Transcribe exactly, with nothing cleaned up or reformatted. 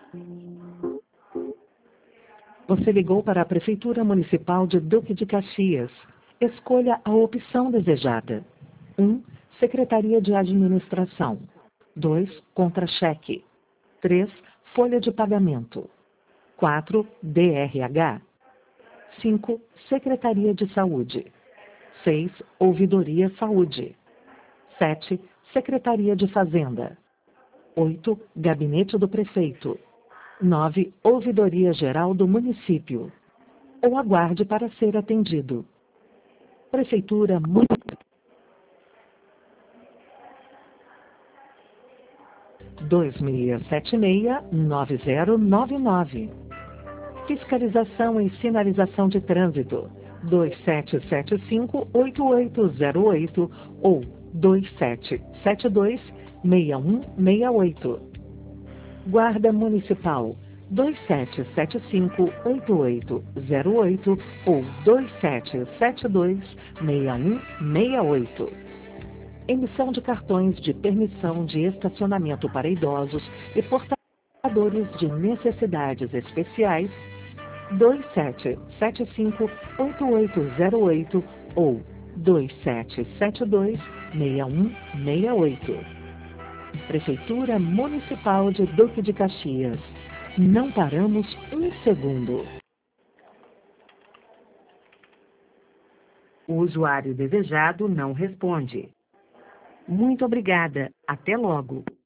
Você ligou para a Prefeitura Municipal de Duque de Caxias. Escolha a opção desejada. um. Secretaria de Administração. dois. Contra-cheque. três. Folha de pagamento. quatro. D R H. cinco. Secretaria de Saúde. seis. Ouvidoria Saúde. sete. Secretaria de Fazenda. oito. Gabinete do Prefeito. nove. Ouvidoria Geral do Município. Ou aguarde para ser atendido. Prefeitura Municipal. dois seis sete seis nove zero nove nove. Fiscalização e sinalização de trânsito. dois sete sete cinco oito oito zero oito ou dois sete sete dois seis um seis oito. Guarda Municipal. dois sete sete cinco oito oito zero oito ou dois sete sete dois seis um seis oito. Emissão de cartões de permissão de estacionamento para idosos e portadores de necessidades especiais. dois sete sete cinco oito oito zero oito ou dois sete sete dois seis um seis oito. Prefeitura Municipal de Duque de Caxias. Não paramos um segundo. O usuário desejado não responde. Muito obrigada. Até logo.